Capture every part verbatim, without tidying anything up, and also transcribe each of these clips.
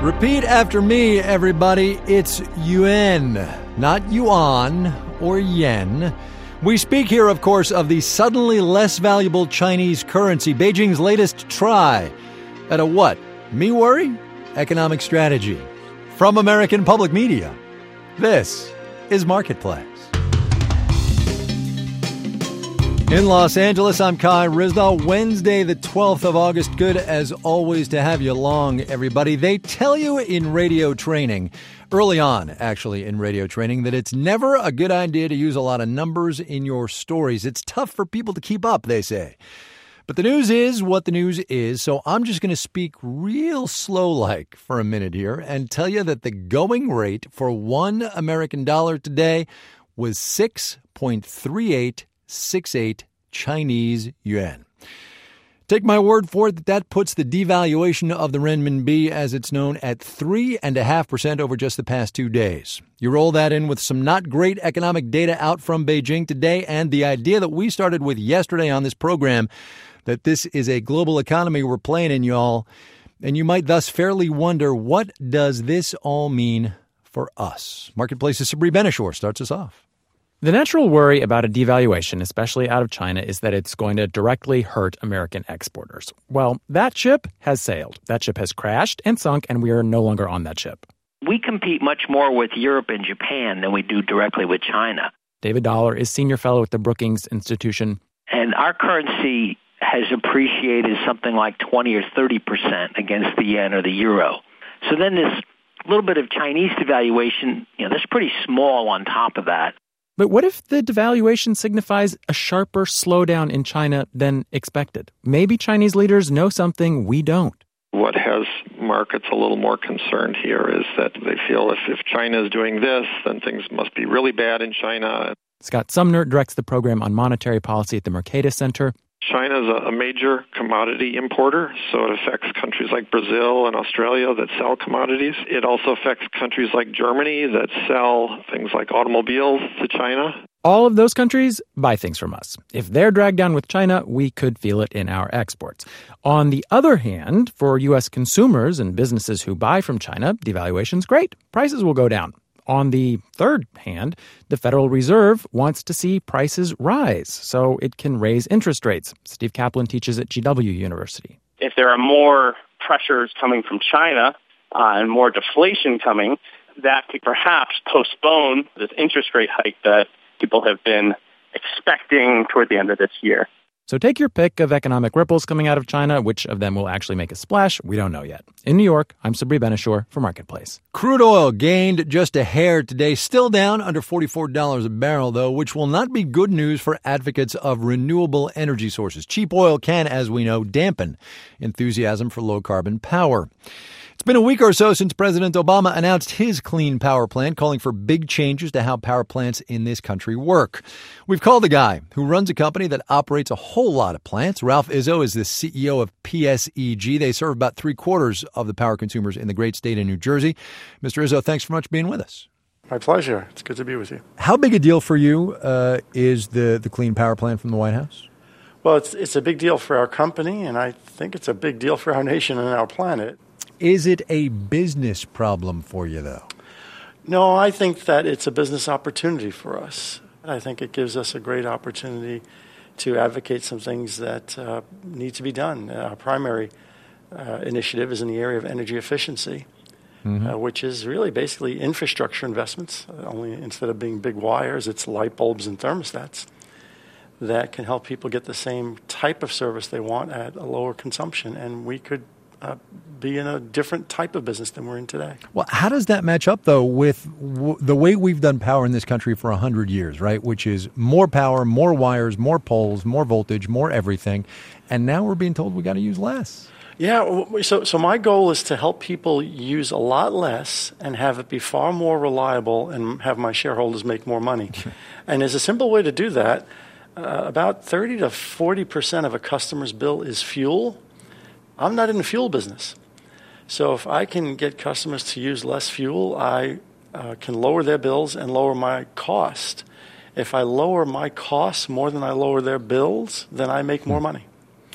Repeat after me, everybody. It's yuan, not yuan or yen. We speak here, of course, of the suddenly less valuable Chinese currency, Beijing's latest try at a what? Me worry? Economic strategy. From American Public Media, this is Marketplace. In Los Angeles, I'm Kai Ryssdal. Wednesday, the twelfth of August. Good as always to have you along, everybody. They tell you in radio training, early on, actually, in radio training, that it's never a good idea to use a lot of numbers in your stories. It's tough for people to keep up, they say. But the news is what the news is, so I'm just going to speak real slow-like for a minute here and tell you that the going rate for one American dollar today was six point three eight six eight Chinese yuan. Take my word for it that that puts the devaluation of the renminbi, as it's known, at three point five percent over just the past two days. You roll that in with some not great economic data out from Beijing today, and the idea that we started with yesterday on this program, that this is a global economy we're playing in, y'all, and you might thus fairly wonder, what does this all mean for us? Marketplace's Sabri Benishore starts us off. The natural worry about a devaluation, especially out of China, is that it's going to directly hurt American exporters. Well, that ship has sailed. That ship has crashed and sunk, and we are no longer on that ship. We compete much more with Europe and Japan than we do directly with China. David Dollar is senior fellow at the Brookings Institution. And our currency has appreciated something like twenty or thirty percent against the yen or the euro. So then this little bit of Chinese devaluation, you know, that's pretty small on top of that. But what if the devaluation signifies a sharper slowdown in China than expected? Maybe Chinese leaders know something we don't. What has markets a little more concerned here is that they feel if, if China is doing this, then things must be really bad in China. Scott Sumner directs the program on monetary policy at the Mercatus Center. China is a major commodity importer, so it affects countries like Brazil and Australia that sell commodities. It also affects countries like Germany that sell things like automobiles to China. All of those countries buy things from us. If they're dragged down with China, we could feel it in our exports. On the other hand, for U S consumers and businesses who buy from China, devaluation's great. Prices will go down. On the third hand, the Federal Reserve wants to see prices rise so it can raise interest rates. Steve Kaplan teaches at G W University. If there are more pressures coming from China uh, and more deflation coming, that could perhaps postpone this interest rate hike that people have been expecting toward the end of this year. So take your pick of economic ripples coming out of China. Which of them will actually make a splash? We don't know yet. In New York, I'm Sabri Benishore for Marketplace. Crude oil gained just a hair today, still down under forty-four dollars a barrel, though, which will not be good news for advocates of renewable energy sources. Cheap oil can, as we know, dampen enthusiasm for low-carbon power. It's been a week or so since President Obama announced his clean power plan, calling for big changes to how power plants in this country work. We've called the guy who runs a company that operates a whole lot of plants. Ralph Izzo is the C E O of P S E G. They serve about three quarters of the power consumers in the great state of New Jersey. Mister Izzo, thanks for much being with us. My pleasure. It's good to be with you. How big a deal for you uh, is the, the clean power plan from the White House? Well, it's it's a big deal for our company, and I think it's a big deal for our nation and our planet. Is it a business problem for you, though? No, I think that it's a business opportunity for us. I think it gives us a great opportunity to advocate some things that uh, need to be done. Our primary uh, initiative is in the area of energy efficiency, mm-hmm. uh, which is really basically infrastructure investments. Only instead of being big wires, it's light bulbs and thermostats that can help people get the same type of service they want at a lower consumption. And we could Uh, be in a different type of business than we're in today. Well, how does that match up, though, with w- the way we've done power in this country for one hundred years, right? Which is more power, more wires, more poles, more voltage, more everything. And now we're being told we got to use less. Yeah, so so my goal is to help people use a lot less and have it be far more reliable and have my shareholders make more money. And there's a simple way to do that. Uh, about thirty to forty percent of a customer's bill is fuel. I'm not in the fuel business. So if I can get customers to use less fuel, I uh, can lower their bills and lower my cost. If I lower my costs more than I lower their bills, then I make more money.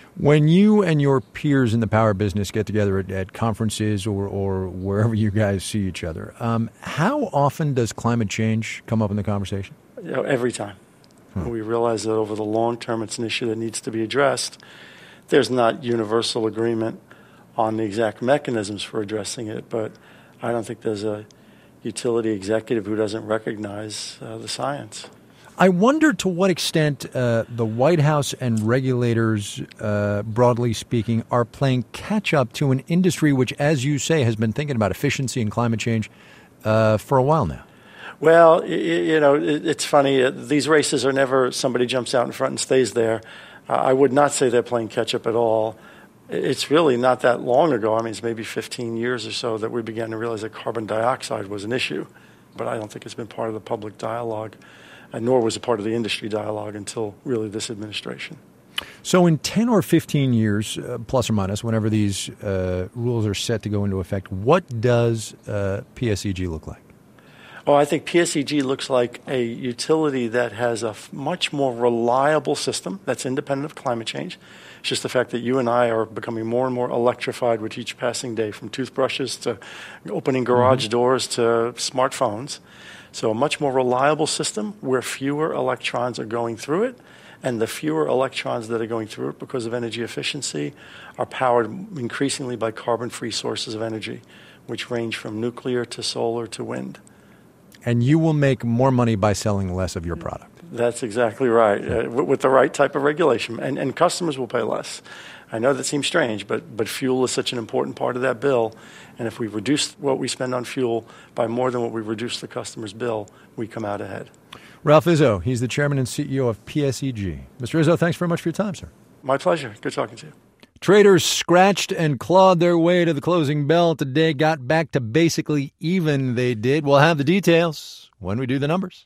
When you and your peers in the power business get together at, at conferences or, or wherever you guys see each other, um, how often does climate change come up in the conversation? You know, every time. Hmm. We realize that over the long term, it's an issue that needs to be addressed. There's not universal agreement on the exact mechanisms for addressing it, but I don't think there's a utility executive who doesn't recognize uh, the science. I wonder to what extent uh, the White House and regulators, uh, broadly speaking, are playing catch-up to an industry which, as you say, has been thinking about efficiency and climate change uh, for a while now. Well, you know, it's funny. These races are never somebody jumps out in front and stays there. Uh, I would not say they're playing catch-up at all. It's really not that long ago. I mean, it's maybe fifteen years or so that we began to realize that carbon dioxide was an issue. But I don't think it's been part of the public dialogue. And nor was it part of the industry dialogue until really this administration. So in ten or fifteen years, uh, plus or minus, whenever these uh, rules are set to go into effect, what does uh, P S E G look like? Oh, I think P S E G looks like a utility that has a f- much more reliable system that's independent of climate change. It's just the fact that you and I are becoming more and more electrified with each passing day, from toothbrushes to opening garage mm-hmm. doors to smartphones. So a much more reliable system where fewer electrons are going through it, and the fewer electrons that are going through it because of energy efficiency are powered increasingly by carbon-free sources of energy, which range from nuclear to solar to wind. And you will make more money by selling less of your product. That's exactly right, uh, with the right type of regulation. And, and customers will pay less. I know that seems strange, but, but fuel is such an important part of that bill. And if we reduce what we spend on fuel by more than what we reduce the customer's bill, we come out ahead. Ralph Izzo, he's the chairman and C E O of P S E G. Mister Izzo, thanks very much for your time, sir. My pleasure. Good talking to you. Traders scratched and clawed their way to the closing bell today, got back to basically even they did. We'll have the details when we do the numbers.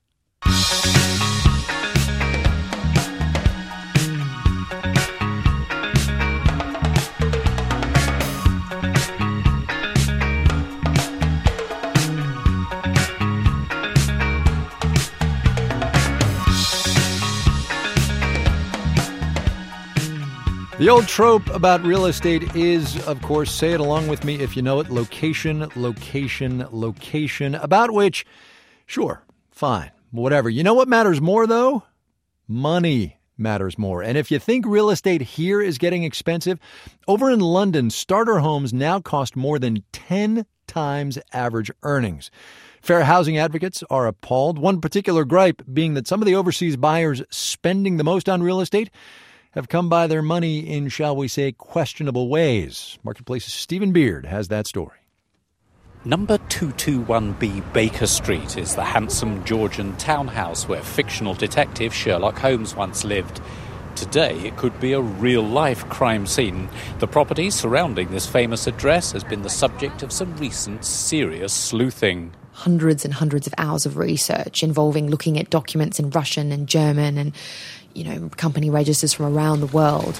The old trope about real estate is, of course, say it along with me if you know it, location, location, location, about which, sure, fine, whatever. You know what matters more, though? Money matters more. And if you think real estate here is getting expensive, over in London, starter homes now cost more than ten times average earnings. Fair housing advocates are appalled. One particular gripe being that some of the overseas buyers spending the most on real estate have come by their money in, shall we say, questionable ways. Marketplace's Stephen Beard has that story. Number two twenty-one B Baker Street is the handsome Georgian townhouse where fictional detective Sherlock Holmes once lived. Today, it could be a real-life crime scene. The property surrounding this famous address has been the subject of some recent serious sleuthing. Hundreds and hundreds of hours of research involving looking at documents in Russian and German and, you know, company registers from around the world.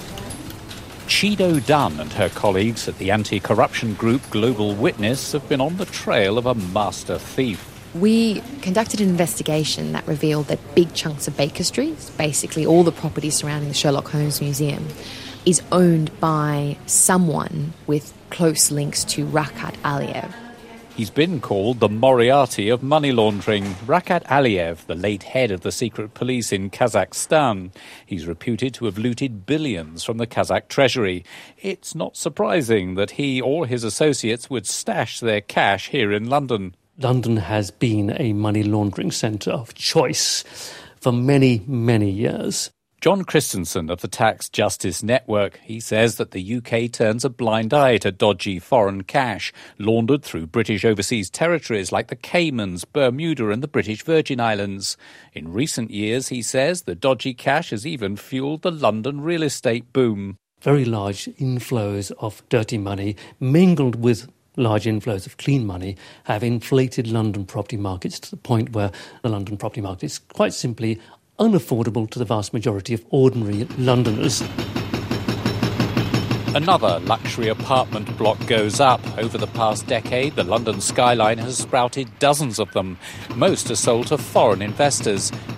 Chido Dunn and her colleagues at the anti-corruption group Global Witness have been on the trail of a master thief. We conducted an investigation that revealed that big chunks of Baker Street, basically all the property surrounding the Sherlock Holmes Museum, is owned by someone with close links to Rakat Aliyev. He's been called the Moriarty of money laundering. Rakat Aliyev, the late head of the secret police in Kazakhstan. He's reputed to have looted billions from the Kazakh treasury. It's not surprising that he or his associates would stash their cash here in London. London has been a money laundering centre of choice for many, many years. John Christensen of the Tax Justice Network. He says that the U K turns a blind eye to dodgy foreign cash laundered through British overseas territories like the Caymans, Bermuda and the British Virgin Islands. In recent years, he says, the dodgy cash has even fueled the London real estate boom. Very large inflows of dirty money mingled with large inflows of clean money have inflated London property markets to the point where the London property market is quite simply unaffordable to the vast majority of ordinary Londoners. Another luxury apartment block goes up. Over the past decade, the London skyline has sprouted dozens of them. Most are sold to foreign investors.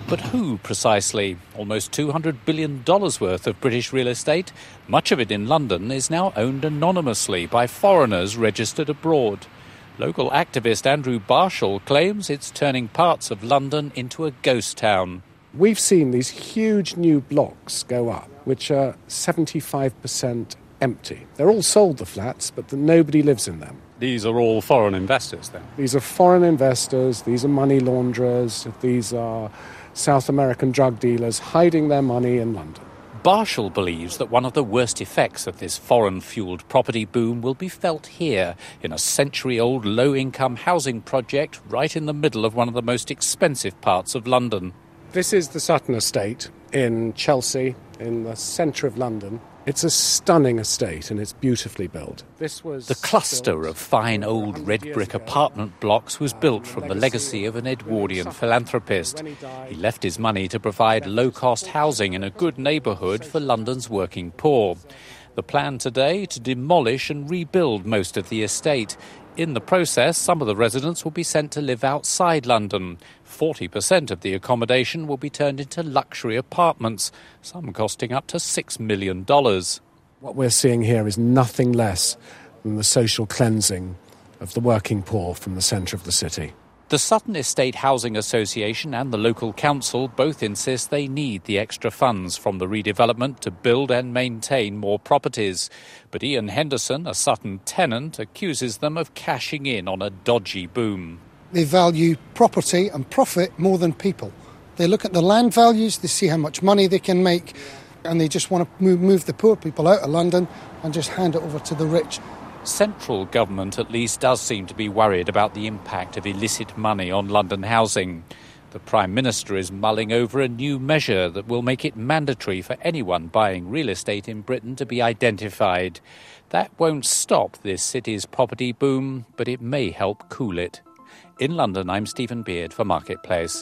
But who precisely? Almost two hundred billion dollars worth of British real estate, much of it in London, is now owned anonymously by foreigners registered abroad. Local activist Andrew Barshall claims it's turning parts of London into a ghost town. We've seen these huge new blocks go up, which are seventy-five percent empty. They're all sold, the flats, but the, nobody lives in them. These are all foreign investors, then? These are foreign investors, these are money launderers, these are South American drug dealers hiding their money in London. Barshall believes that one of the worst effects of this foreign-fuelled property boom will be felt here, in a century-old low-income housing project right in the middle of one of the most expensive parts of London. This is the Sutton Estate in Chelsea, in the centre of London. It's a stunning estate and it's beautifully built. This was the cluster of fine old red brick apartment blocks was built from the legacy of an Edwardian philanthropist. He left his money to provide low-cost housing in a good neighbourhood for London's working poor. The plan today to demolish and rebuild most of the estate. In the process, some of the residents will be sent to live outside London. forty percent of the accommodation will be turned into luxury apartments, some costing up to six million dollars. What we're seeing here is nothing less than the social cleansing of the working poor from the centre of the city. The Sutton Estate Housing Association and the local council both insist they need the extra funds from the redevelopment to build and maintain more properties. But Ian Henderson, a Sutton tenant, accuses them of cashing in on a dodgy boom. They value property and profit more than people. They look at the land values, they see how much money they can make, and they just want to move, move the poor people out of London and just hand it over to the rich. Central government at least does seem to be worried about the impact of illicit money on London housing. The Prime Minister is mulling over a new measure that will make it mandatory for anyone buying real estate in Britain to be identified. That won't stop this city's property boom, but it may help cool it. In London, I'm Stephen Beard for Marketplace.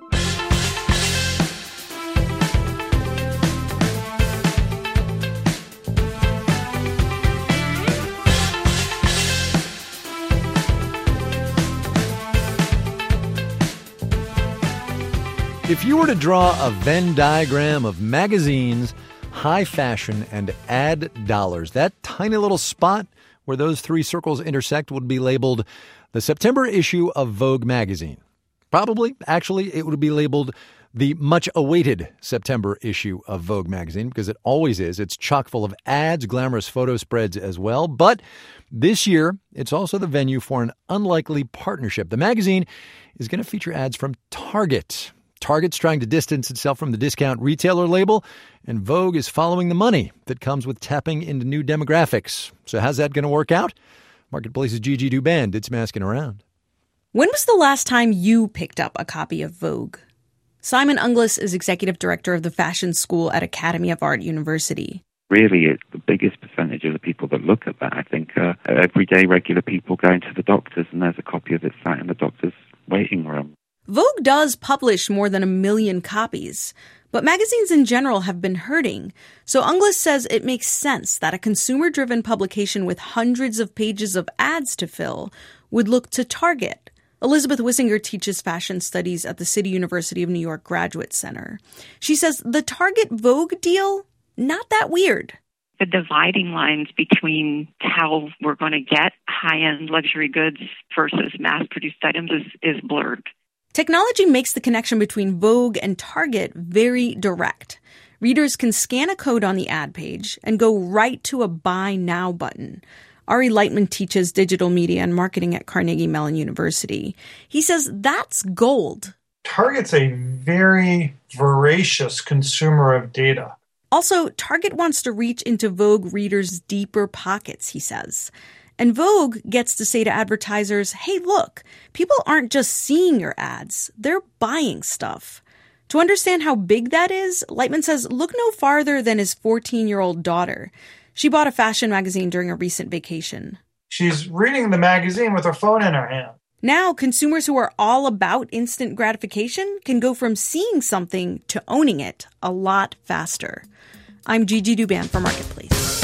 If you were to draw a Venn diagram of magazines, high fashion, and ad dollars, that tiny little spot where those three circles intersect would be labeled the September issue of Vogue magazine. Probably, actually, it would be labeled the much-awaited September issue of Vogue magazine, because it always is. It's chock full of ads, glamorous photo spreads as well. But this year, it's also the venue for an unlikely partnership. The magazine is going to feature ads from Target. Target's trying to distance itself from the discount retailer label, and Vogue is following the money that comes with tapping into new demographics. So how's that going to work out? Marketplace's Gigi Duban did some asking around. When was the last time you picked up a copy of Vogue? Simon Unglis is executive director of the fashion school at Academy of Art University. Really, it's the biggest percentage of the people that look at that, I think, are everyday regular people going to the doctors, and there's a copy of it sat in the doctor's waiting room. Vogue does publish more than a million copies, but magazines in general have been hurting. So Unglis says it makes sense that a consumer-driven publication with hundreds of pages of ads to fill would look to Target. Elizabeth Wissinger teaches fashion studies at the City University of New York Graduate Center. She says the Target Vogue deal, not that weird. The dividing lines between how we're going to get high-end luxury goods versus mass-produced items is, is blurred. Technology makes the connection between Vogue and Target very direct. Readers can scan a code on the ad page and go right to a Buy Now button. Ari Lightman teaches digital media and marketing at Carnegie Mellon University. He says that's gold. Target's a very voracious consumer of data. Also, Target wants to reach into Vogue readers' deeper pockets, he says. And Vogue gets to say to advertisers, hey, look, people aren't just seeing your ads, they're buying stuff. To understand how big that is, Lightman says look no farther than his fourteen-year-old daughter. She bought a fashion magazine during a recent vacation. She's reading the magazine with her phone in her hand. Now, consumers who are all about instant gratification can go from seeing something to owning it a lot faster. I'm Gigi Duban for Marketplace.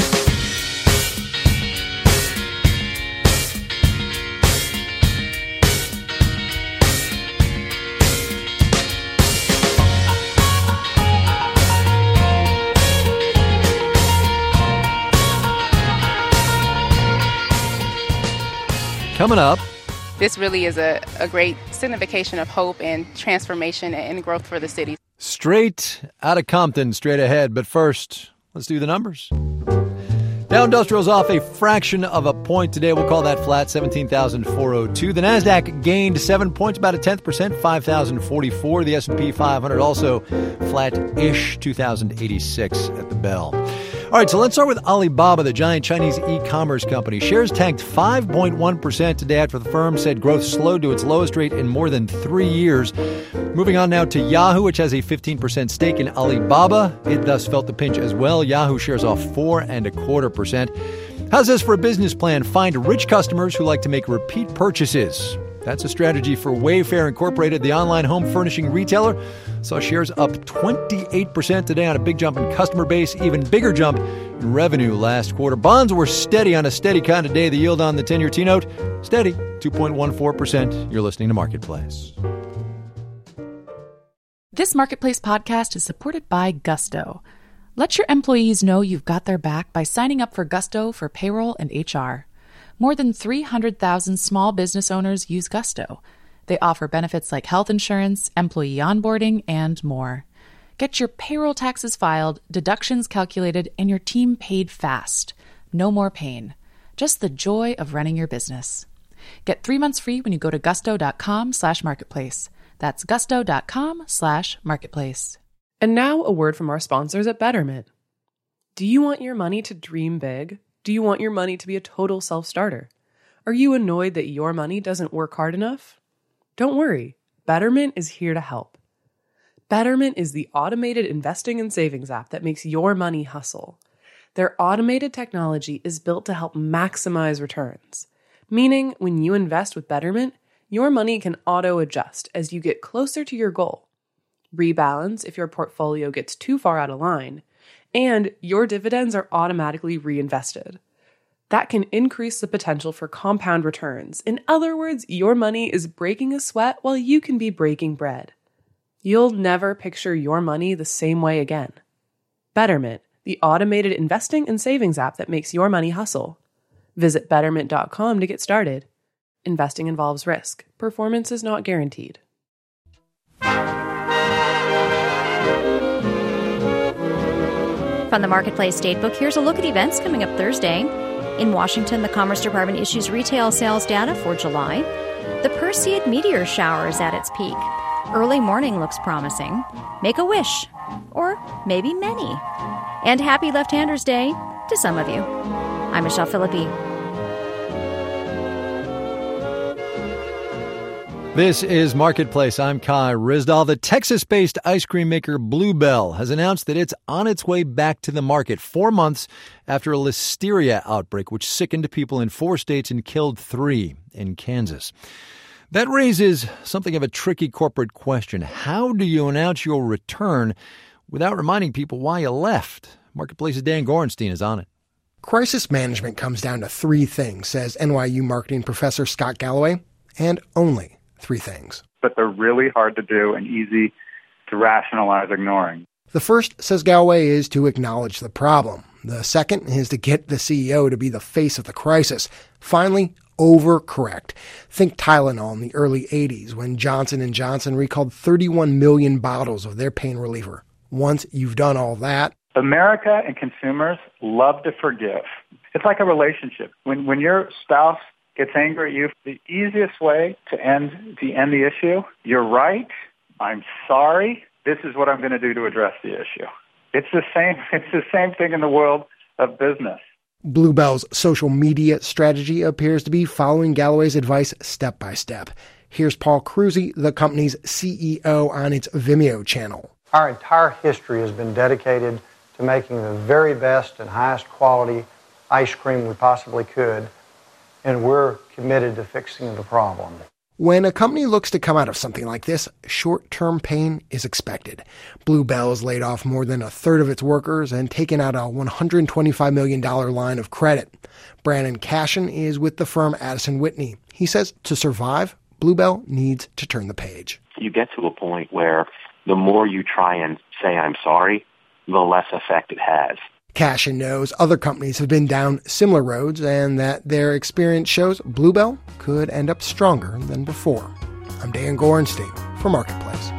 Coming up, this really is a, a great signification of hope and transformation and growth for the city. straight out of Compton, straight ahead. But first, let's do the numbers. Dow Industrial's off a fraction of a point today. We'll call that flat, seventeen thousand four hundred two. The Nasdaq gained seven points, about a tenth percent, five thousand forty-four. The S and P five hundred also flat-ish, two thousand eighty-six at the bell. All right, so let's start with Alibaba, the giant Chinese e-commerce company. Shares tanked five point one percent today after the firm said growth slowed to its lowest rate in more than three years. Moving on now to Yahoo, which has a fifteen percent stake in Alibaba. It thus felt the pinch as well. Yahoo shares off four and a quarter percent. How's this for a business plan? Find rich customers who like to make repeat purchases. That's a strategy for Wayfair Incorporated, the online home furnishing retailer. Saw shares up twenty-eight percent today on a big jump in customer base, even bigger jump in revenue last quarter. Bonds were steady on a steady kind of day. The yield on the ten-year T-note, steady, two point one four percent. You're listening to Marketplace. This Marketplace podcast is supported by Gusto. Let your employees know you've got their back by signing up for Gusto for payroll and H R. More than three hundred thousand small business owners use Gusto. They offer benefits like health insurance, employee onboarding, and more. Get your payroll taxes filed, deductions calculated, and your team paid fast. No more pain. Just the joy of running your business. Get three months free when you go to gusto.com slash marketplace. That's gusto.com slash marketplace. And now a word from our sponsors at Betterment. Do you want your money to dream big? Do you want your money to be a total self-starter? Are you annoyed that your money doesn't work hard enough? Don't worry, Betterment is here to help. Betterment is the automated investing and savings app that makes your money hustle. Their automated technology is built to help maximize returns, meaning when you invest with Betterment, your money can auto-adjust as you get closer to your goal, rebalance if your portfolio gets too far out of line, and your dividends are automatically reinvested. That can increase the potential for compound returns. In other words, your money is breaking a sweat while you can be breaking bread. You'll never picture your money the same way again. Betterment, the automated investing and savings app that makes your money hustle. Visit betterment dot com to get started. Investing involves risk. Performance is not guaranteed. From the Marketplace Datebook, here's a look at events coming up Thursday. In Washington, the Commerce Department issues retail sales data for July. The Perseid meteor shower is at its peak. Early morning looks promising. Make a wish. Or maybe many. And happy Left-Handers Day to some of you. I'm Michelle Philippi. This is Marketplace. I'm Kai Ryssdal. The Texas-based ice cream maker Blue Bell has announced that it's on its way back to the market four months after a listeria outbreak, which sickened people in four states and killed three in Kansas. That raises something of a tricky corporate question. How do you announce your return without reminding people why you left? Marketplace's Dan Gorenstein is on it. Crisis management comes down to three things, says N Y U marketing professor Scott Galloway, and only three things. But they're really hard to do and easy to rationalize ignoring. The first, says Galloway, is to acknowledge the problem. The second is to get the C E O to be the face of the crisis. Finally, overcorrect. Think Tylenol in the early eighties when Johnson and Johnson recalled thirty-one million bottles of their pain reliever. Once you've done all that, America and consumers love to forgive. It's like a relationship. When when your spouse gets angry at you, the easiest way to end to end the issue, you're right, I'm sorry, this is what I'm going to do to address the issue. It's the same it's the same thing in the world of business. Blue Bell's social media strategy appears to be following Galloway's advice step by step. Here's Paul Cruzy, the company's C E O, on its Vimeo channel. Our entire history has been dedicated to making the very best and highest quality ice cream we possibly could, and we're committed to fixing the problem. When a company looks to come out of something like this, short-term pain is expected. Blue Bell has laid off more than a third of its workers and taken out a one hundred twenty-five million dollars line of credit. Brandon Cashin is with the firm Addison Whitney. He says to survive, Blue Bell needs to turn the page. You get to a point where the more you try and say I'm sorry, the less effect it has. Cashin knows other companies have been down similar roads and that their experience shows Bluebell could end up stronger than before. I'm Dan Gorenstein for Marketplace.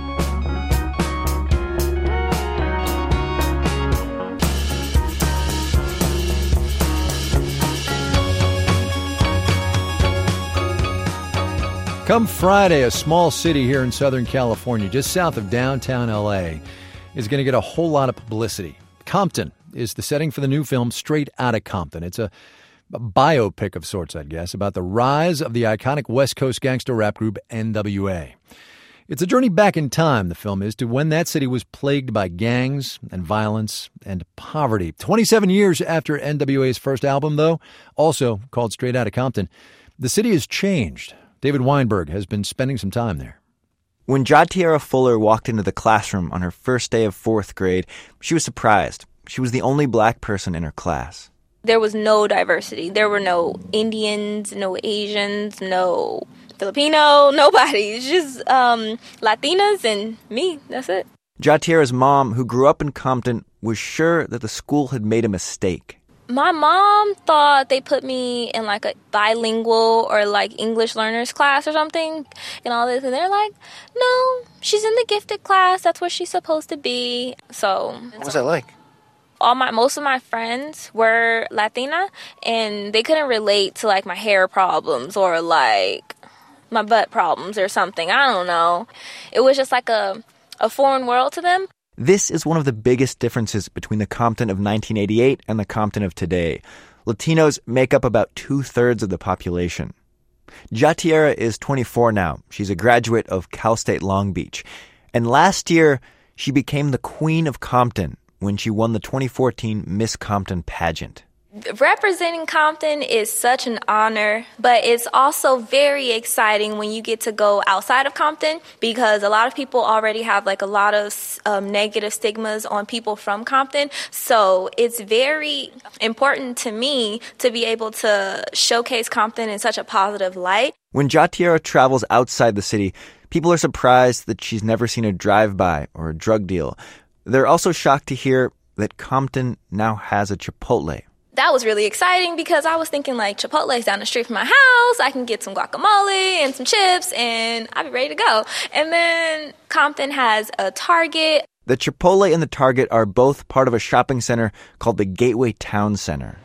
Come Friday, a small city here in Southern California, just south of downtown L A, is going to get a whole lot of publicity. Compton is the setting for the new film Straight Outta Compton. It's a, a biopic of sorts, I'd guess, about the rise of the iconic West Coast gangster rap group N W A. It's a journey back in time, the film is, to when that city was plagued by gangs and violence and poverty. twenty-seven years after N W A's first album, though, also called Straight Outta Compton, the city has changed. David Weinberg has been spending some time there. When Jatiera Fuller walked into the classroom on her first day of fourth grade, she was surprised. She was the only black person in her class. There was no diversity. There were no Indians, no Asians, no Filipino, nobody. It's just um, Latinas and me. That's it. Jatiera's mom, who grew up in Compton, was sure that the school had made a mistake. My mom thought they put me in like a bilingual or like English learners class or something and all this. And they're like, no, she's in the gifted class. That's where she's supposed to be. So what was that like? All my most of my friends were Latina and they couldn't relate to like my hair problems or like my butt problems or something. I don't know. It was just like a, a foreign world to them. This is one of the biggest differences between the Compton of nineteen eighty-eight and the Compton of today. Latinos make up about two-thirds of the population. Jatiera is twenty-four now. She's a graduate of Cal State Long Beach. And last year, she became the Queen of Compton when she won the twenty fourteen Miss Compton pageant. Representing Compton is such an honor, but it's also very exciting when you get to go outside of Compton because a lot of people already have like a lot of um, negative stigmas on people from Compton. So it's very important to me to be able to showcase Compton in such a positive light. When Jatiera travels outside the city, people are surprised that she's never seen a drive-by or a drug deal. They're also shocked to hear that Compton now has a Chipotle. That was really exciting because I was thinking like Chipotle's down the street from my house. I can get some guacamole and some chips and I'll be ready to go. And then Compton has a Target. The Chipotle and the Target are both part of a shopping center called the Gateway Town Center.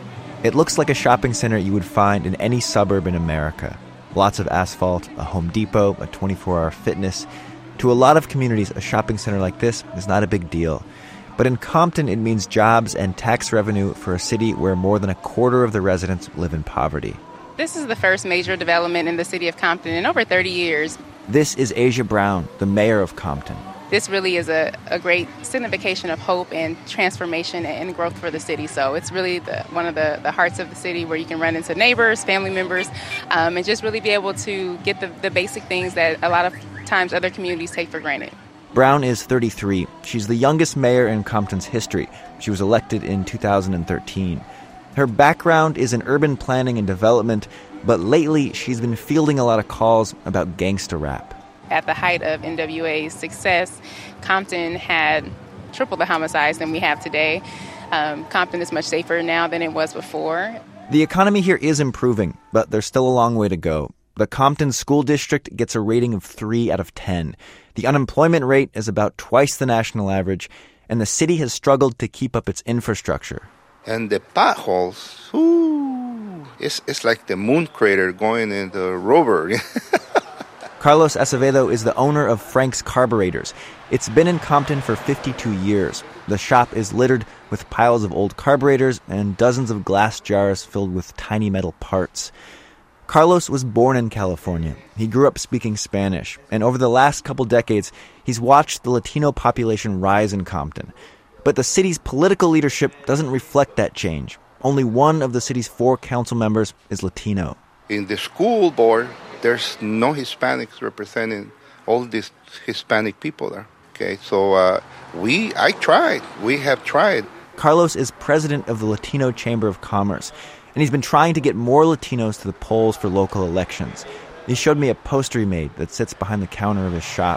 It looks like a shopping center you would find in any suburb in America. Lots of asphalt, a Home Depot, a twenty-four hour fitness. To a lot of communities, a shopping center like this is not a big deal. But in Compton, it means jobs and tax revenue for a city where more than a quarter of the residents live in poverty. This is the first major development in the city of Compton in over thirty years. This is Asia Brown, the mayor of Compton. This really is a, a great signification of hope and transformation and growth for the city. So it's really the, one of the, the hearts of the city where you can run into neighbors, family members, um, and just really be able to get the, the basic things that a lot of times other communities take for granted. Brown is thirty-three. She's the youngest mayor in Compton's history. She was elected in two thousand thirteen. Her background is in urban planning and development, but lately she's been fielding a lot of calls about gangsta rap. At the height of N W A's success, Compton had triple the homicides than we have today. Um, Compton is much safer now than it was before. The economy here is improving, but there's still a long way to go. The Compton School District gets a rating of three out of ten. The unemployment rate is about twice the national average, and the city has struggled to keep up its infrastructure. And the potholes, ooh, it's, it's like the moon crater going in the rover. Carlos Acevedo is the owner of Frank's Carburetors. It's been in Compton for fifty-two years. The shop is littered with piles of old carburetors and dozens of glass jars filled with tiny metal parts. Carlos was born in California. He grew up speaking Spanish, and over the last couple decades, he's watched the Latino population rise in Compton. But the city's political leadership doesn't reflect that change. Only one of the city's four council members is Latino. In the school board, there's no Hispanics representing all these Hispanic people there. Okay, so uh, we, I tried. We have tried. Carlos is president of the Latino Chamber of Commerce, and he's been trying to get more Latinos to the polls for local elections. He showed me a poster he made that sits behind the counter of his shop.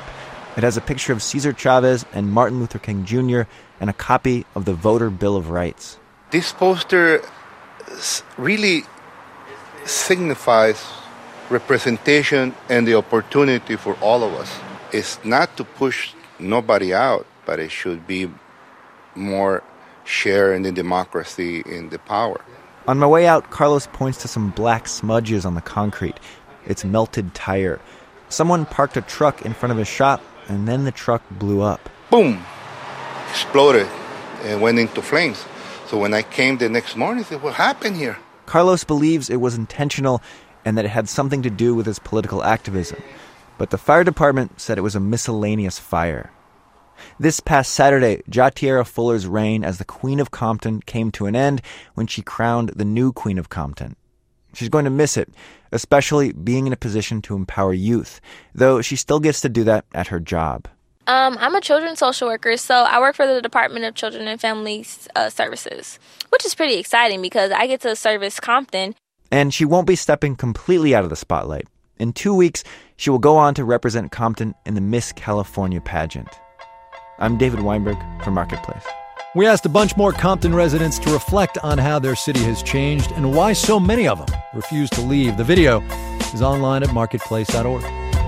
It has a picture of Cesar Chavez and Martin Luther King Junior and a copy of the Voter Bill of Rights. This poster really signifies representation and the opportunity for all of us. It's not to push nobody out, but it should be more share in the democracy, in the power. On my way out, Carlos points to some black smudges on the concrete. It's melted tire. Someone parked a truck in front of his shop, and then the truck blew up. Boom! Exploded and went into flames. So when I came the next morning, I said, what happened here? Carlos believes it was intentional and that it had something to do with his political activism. But the fire department said it was a miscellaneous fire. This past Saturday, Jatiera Fuller's reign as the Queen of Compton came to an end when she crowned the new Queen of Compton. She's going to miss it, especially being in a position to empower youth, though she still gets to do that at her job. Um, I'm a children's social worker, so I work for the Department of Children and Family uh, Services, which is pretty exciting because I get to service Compton. And she won't be stepping completely out of the spotlight. In two weeks, she will go on to represent Compton in the Miss California pageant. I'm David Weinberg for Marketplace. We asked a bunch more Compton residents to reflect on how their city has changed and why so many of them refuse to leave. The video is online at marketplace dot org.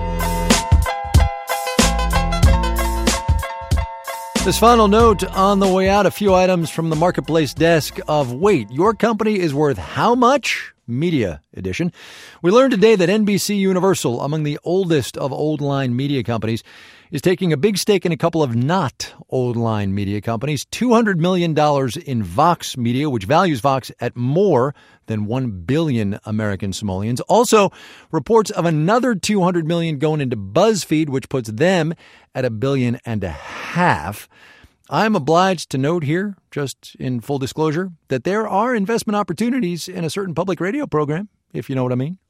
This final note on the way out, a few items from the Marketplace desk of, wait, your company is worth how much? Media edition. We learned today that N B C Universal, among the oldest of old-line media companies, is taking a big stake in a couple of not old-line media companies, two hundred million dollars in Vox Media, which values Vox at more than one billion American simoleons. Also, reports of another two hundred million dollars going into BuzzFeed, which puts them at a billion and a half. I'm obliged to note here, just in full disclosure, that there are investment opportunities in a certain public radio program, if you know what I mean.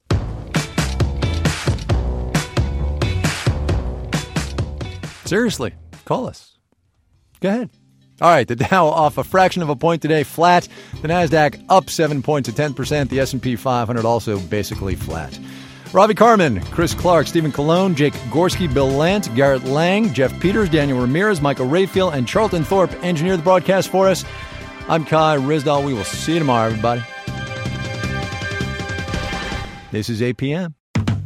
Seriously, call us. Go ahead. All right, the Dow off a fraction of a point today, flat. The NASDAQ up seven points at ten percent. The S and P five hundred also basically flat. Ravi Carmen, Chris Clark, Stephen Colon, Jake Gorski, Bill Lant, Garrett Lang, Jeff Peters, Daniel Ramirez, Michael Rayfield, and Charlton Thorpe engineered the broadcast for us. I'm Kai Ryssdal. We will see you tomorrow, everybody. This is eight p.m.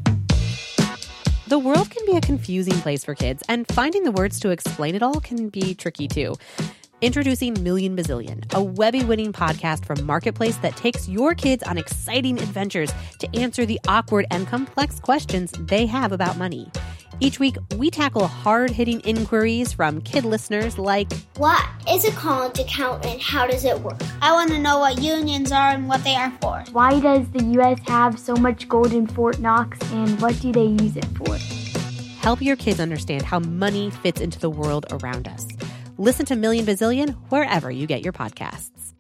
The world can be a confusing place for kids, and finding the words to explain it all can be tricky, too. Introducing Million Bazillion, a Webby-winning podcast from Marketplace that takes your kids on exciting adventures to answer the awkward and complex questions they have about money. Each week, we tackle hard-hitting inquiries from kid listeners like, what is a college account and how does it work? I want to know what unions are and what they are for. Why does the U S have so much gold in Fort Knox and what do they use it for? Help your kids understand how money fits into the world around us. Listen to Million Bazillion wherever you get your podcasts.